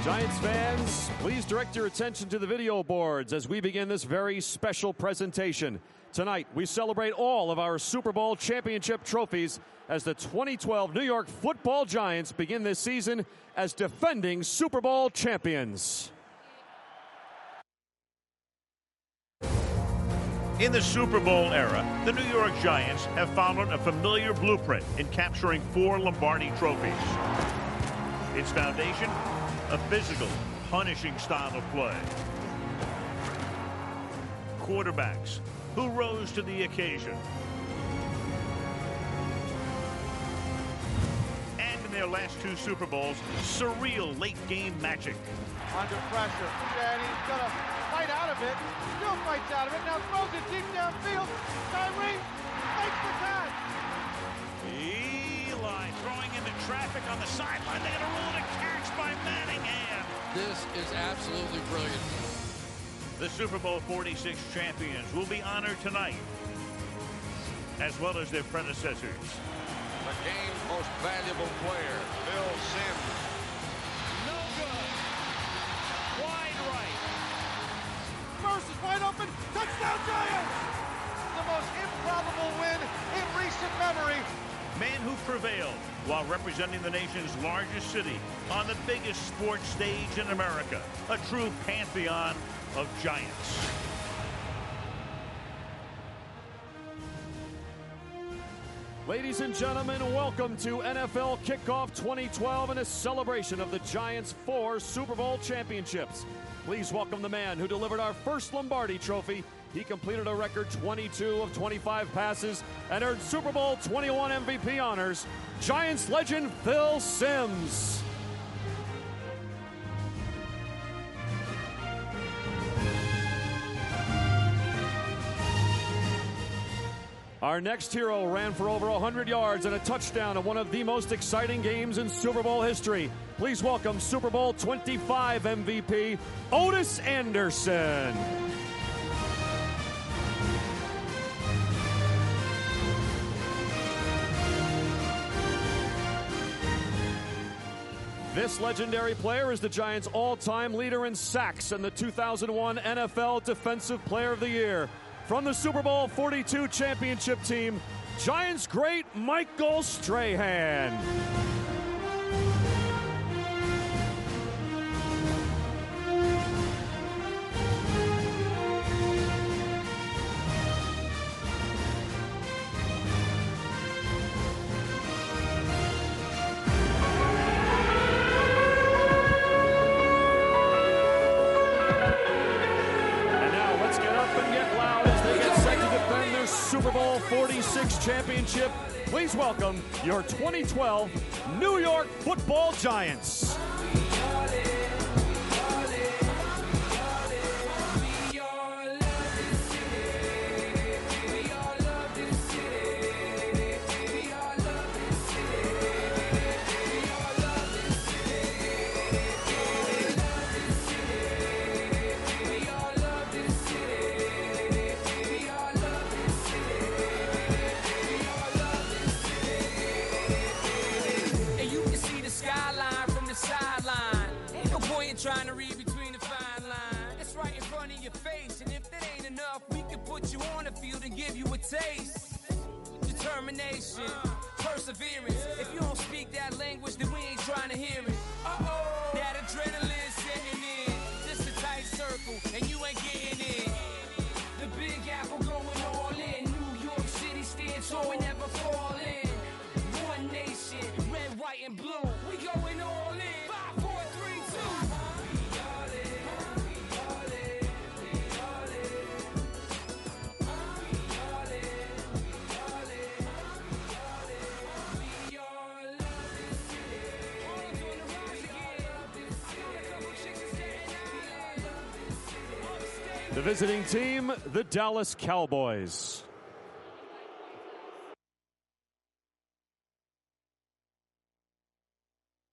Giants fans, please direct your attention to the video boards as we begin this very special presentation. Tonight, we celebrate all of our Super Bowl championship trophies as the 2012 New York Football Giants begin this season as defending Super Bowl champions. In the Super Bowl era, the New York Giants have followed a familiar blueprint in capturing 4 Lombardi trophies. Its foundation, a physical, punishing style of play. Quarterbacks who rose to the occasion. And in their last 2 Super Bowls, surreal late-game magic. Under pressure, and he's going to fight out of it. Still fights out of it. Now throws it deep downfield. Tyree makes the catch. Eli throwing into traffic on the sideline. They're going to rule it a catch by Manningham. This is absolutely brilliant. The Super Bowl 46 champions will be honored tonight, as well as their predecessors. The game's most valuable player, Phil Simms. No good. Wide right. First is wide open. Touchdown Giants! The most improbable win in recent memory. Man who prevailed while representing the nation's largest city on the biggest sports stage in America. A true pantheon of giants. Ladies and gentlemen, welcome to NFL Kickoff 2012 and a celebration of the Giants' 4 Super Bowl championships. Please welcome the man who delivered our first Lombardi trophy. He completed a record 22 of 25 passes and earned Super Bowl 21 MVP honors, Giants legend Phil Simms. Our next hero ran for over 100 yards and a touchdown in one of the most exciting games in Super Bowl history. Please welcome Super Bowl 25 MVP, Ottis Anderson. This legendary player is the Giants' all-time leader in sacks and the 2001 NFL Defensive Player of the Year. From the Super Bowl 42 championship team, Giants great Michael Strahan. Super Bowl 46 championship. Please welcome your 2012 New York Football Giants. Trying to read between the fine line. It's right in front of your face, and if that ain't enough, we can put you on the field and give you a taste. Determination, perseverance. If you don't speak that language, then we ain't trying to hear it. Uh-oh, that adrenaline setting in. This a tight circle, and you ain't getting in. The Big Apple going all in. New York City stands tall and never fall in. One nation, red, white, and blue. We going all in. 5, 4, 3, 2. The visiting team, the Dallas Cowboys.